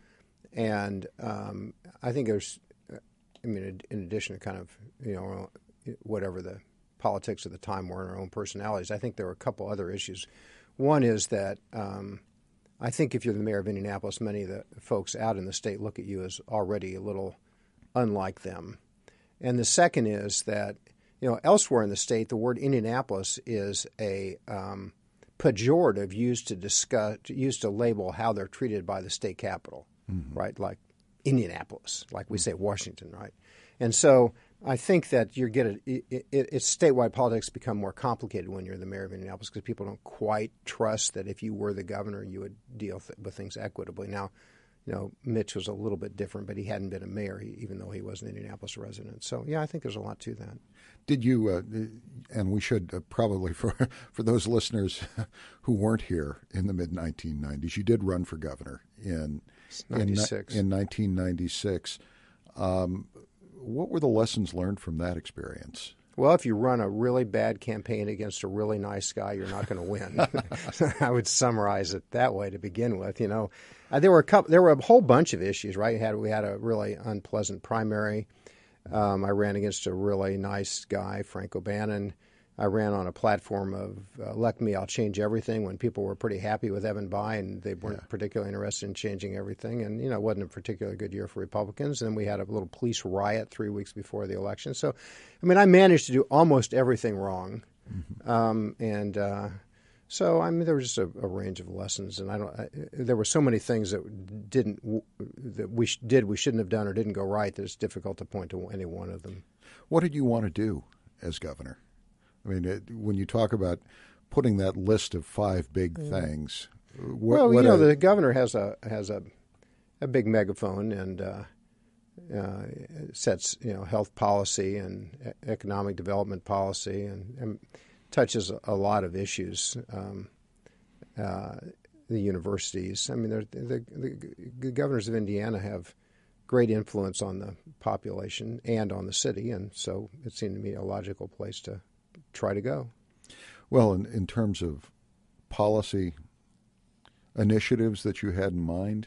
And um, I think there's, I mean, in addition to kind of, you know, whatever the politics of the time were in our own personalities, I think there were a couple other issues. One is that um, I think if you're the mayor of Indianapolis, many of the folks out in the state look at you as already a little unlike them. And the second is that, you know, elsewhere in the state, the word Indianapolis is a um, pejorative used to discuss, used to label how they're treated by the state capital, mm-hmm. right? Like Indianapolis, like we say Washington, right? And so I think that you're getting it, it, it's statewide politics become more complicated when you're the mayor of Indianapolis because people don't quite trust that if you were the governor, you would deal th- with things equitably. Now, you know, Mitch was a little bit different, but he hadn't been a mayor, even though he was an Indianapolis resident. So, yeah, I think there's a lot to that. Did you, uh, and we should uh, probably, for for those listeners who weren't here in the mid nineteen nineties, you did run for governor in, ninety-six. in, in nineteen ninety-six. Um, what were the lessons learned from that experience? Well, if you run a really bad campaign against a really nice guy, you're not going to win. I would summarize it that way to begin with. You know, uh, there were a couple, there were a whole bunch of issues, right? We had we had a really unpleasant primary. Um, I ran against a really nice guy, Frank O'Bannon. I ran on a platform of uh, elect me, I'll change everything, when people were pretty happy with Evan Bayh and they weren't yeah. particularly interested in changing everything. And, you know, it wasn't a particularly good year for Republicans. And then we had a little police riot three weeks before the election. So, I mean, I managed to do almost everything wrong. Mm-hmm. Um, and uh, so, I mean, there was just a, a range of lessons. And I don't. I, there were so many things that didn't that we sh- did we shouldn't have done or didn't go right that it's difficult to point to any one of them. What did you want to do as governor? I mean, it, when you talk about putting that list of five big yeah. things, what, well, what you know, are, the governor has a has a a big megaphone and uh, uh, sets you know health policy and economic development policy and, and touches a, a lot of issues. Um, uh, the universities, I mean, the, the, the governors of Indiana have great influence on the population and on the city, and so it seemed to me a logical place to try to go. Well, in, in terms of policy initiatives that you had in mind,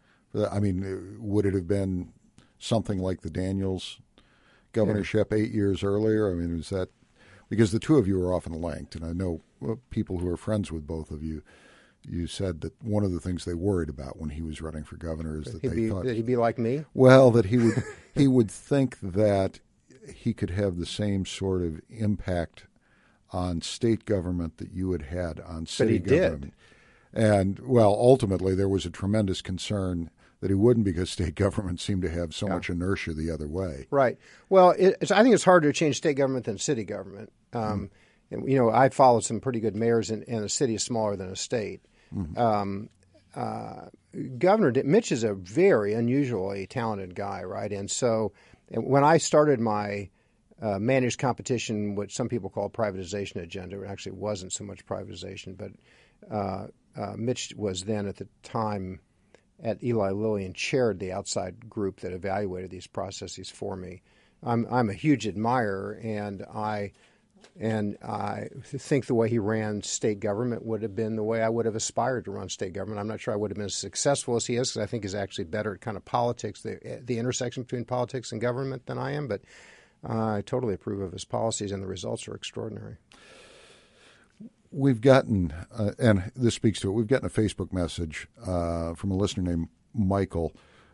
I mean, would it have been something like the Daniels governorship yeah. eight years earlier? I mean, is that because the two of you are often linked, and I know people who are friends with both of you. You said that one of the things they worried about when he was running for governor is that he'd they be, thought that he'd be like me. Well, that he would he would think that he could have the same sort of impact on state government that you had had on city but he government. Did. And, well, ultimately there was a tremendous concern that he wouldn't because state government seemed to have so yeah. much inertia the other way. Right. Well, it, it's, I think it's harder to change state government than city government. Um, mm. and, you know, I followed some pretty good mayors, and, and a city is smaller than a state. Mm-hmm. Um, uh, Governor Mitch is a very unusually talented guy, right? And so when I started my uh, managed competition, what some people call privatization agenda, it actually wasn't so much privatization, but uh, uh, Mitch was then at the time at Eli Lilly and chaired the outside group that evaluated these processes for me. I'm, I'm a huge admirer, and I And I think the way he ran state government would have been the way I would have aspired to run state government. I'm not sure I would have been as successful as he is, because I think he's actually better at kind of politics, the, the intersection between politics and government, than I am. But uh, I totally approve of his policies, and the results are extraordinary. We've gotten, uh, and this speaks to it, we've gotten a Facebook message uh, from a listener named Michael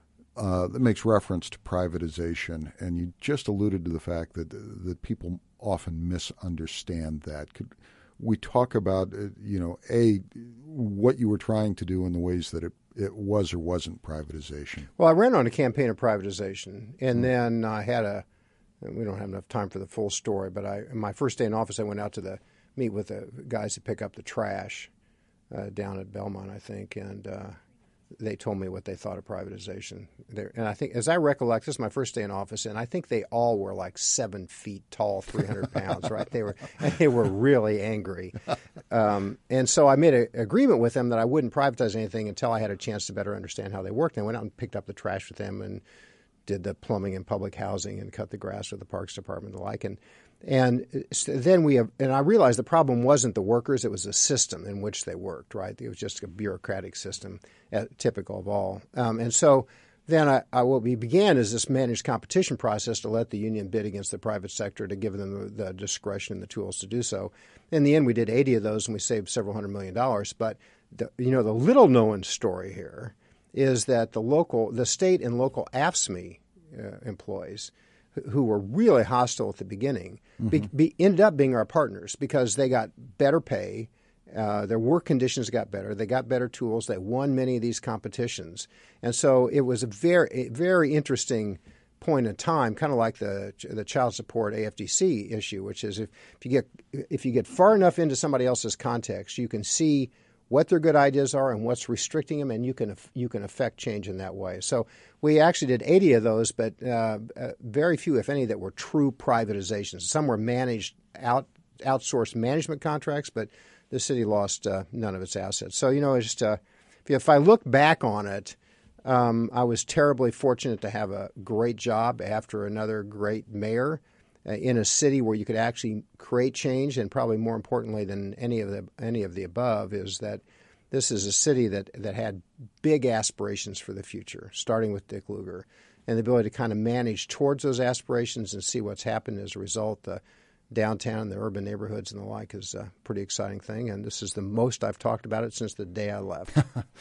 uh, that makes reference to privatization, and you just alluded to the fact that that people often misunderstand that. Could we talk about, uh, you know, A, what you were trying to do in the ways that it, it was or wasn't privatization? Well, I ran on a campaign of privatization, and mm-hmm. then I had a, we don't have enough time for the full story, but I, my first day in office, I went out to the meet with the guys that pick up the trash uh, down at Belmont, I think, and uh, they told me what they thought of privatization. They're, and I think, as I recollect, this is my first day in office, and I think they all were like seven feet tall, three hundred pounds, right? They were they were really angry. Um, and so I made an agreement with them that I wouldn't privatize anything until I had a chance to better understand how they worked. And I went out and picked up the trash with them and did the plumbing and public housing and cut the grass with the Parks Department and the like. And And then we have, and I realized the problem wasn't the workers; it was the system in which they worked. Right, it was just a bureaucratic system, uh, typical of all. Um, and so then I, I, what we began is this managed competition process to let the union bid against the private sector, to give them the, the discretion and the tools to do so. In the end, we did eighty of those, and we saved several hundred million dollars. But the, you know, the little known story here is that the local, the state and local A F S M E uh, employees, who were really hostile at the beginning, mm-hmm. be, be, ended up being our partners because they got better pay, uh, their work conditions got better, they got better tools, they won many of these competitions. And so it was a very, a very interesting point in time, kind of like the the child support A F D C issue, which is if, if you get if you get far enough into somebody else's context, you can see what their good ideas are and what's restricting them, and you can you can affect change in that way. So we actually did eighty of those, but uh, uh, very few, if any, that were true privatizations. Some were managed out outsourced management contracts, but the city lost uh, none of its assets. So you know, it's just uh, if, if I look back on it, um, I was terribly fortunate to have a great job after another great mayor in a city where you could actually create change, and probably more importantly than any of the any of the above is that this is a city that, that had big aspirations for the future, starting with Dick Lugar, and the ability to kind of manage towards those aspirations and see what's happened as a result. The downtown, the urban neighborhoods and the like is a pretty exciting thing, and this is the most I've talked about it since the day I left.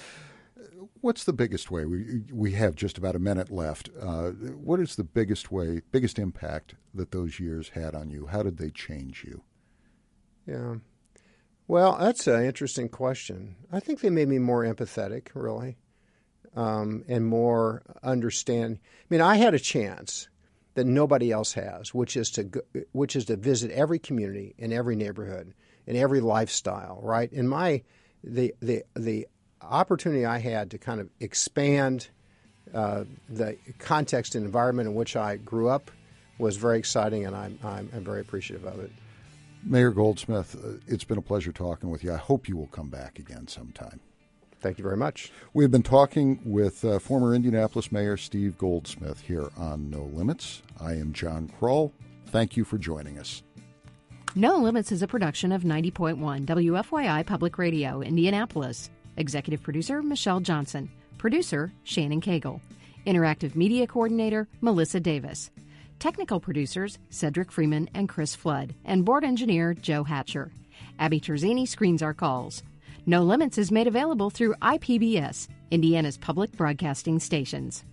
What's the biggest way? We we have just about a minute left. Uh, what is the biggest way, biggest impact that those years had on you? How did they change you? Yeah. Well, that's an interesting question. I think they made me more empathetic, really, um, and more understand. I mean, I had a chance that nobody else has, which is to go, which is to visit every community in every neighborhood in every lifestyle. Right. And my the the the opportunity I had to kind of expand uh, the context and environment in which I grew up was very exciting, and I'm, I'm, I'm very appreciative of it. Mayor Goldsmith, uh, it's been a pleasure talking with you. I hope you will come back again sometime. Thank you very much. We've been talking with uh, former Indianapolis Mayor Steve Goldsmith here on No Limits. I am John Kroll. Thank you for joining us. No Limits is a production of ninety point one W F Y I Public Radio, Indianapolis. Executive producer, Michelle Johnson. Producer, Shannon Cagle. Interactive media coordinator, Melissa Davis. Technical producers, Cedric Freeman and Chris Flood. And board engineer, Joe Hatcher. Abby Terzini screens our calls. No Limits is made available through I P B S, Indiana's public broadcasting stations.